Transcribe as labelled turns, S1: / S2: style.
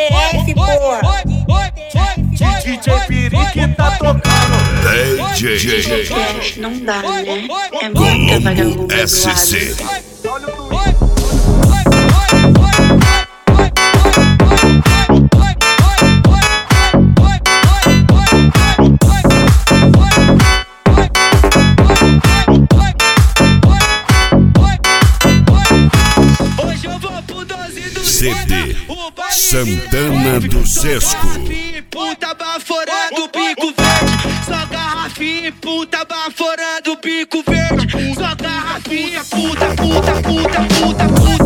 S1: DF, porra.
S2: DJ Pirique tá tocando.
S3: DJ
S1: Não dá, né? É muita vagabunda do
S3: SC. CD Santana do Sesco.
S4: Puta baforando bico verde. Só garrafinha, puta baforando bico verde. Só garrafinha, puta.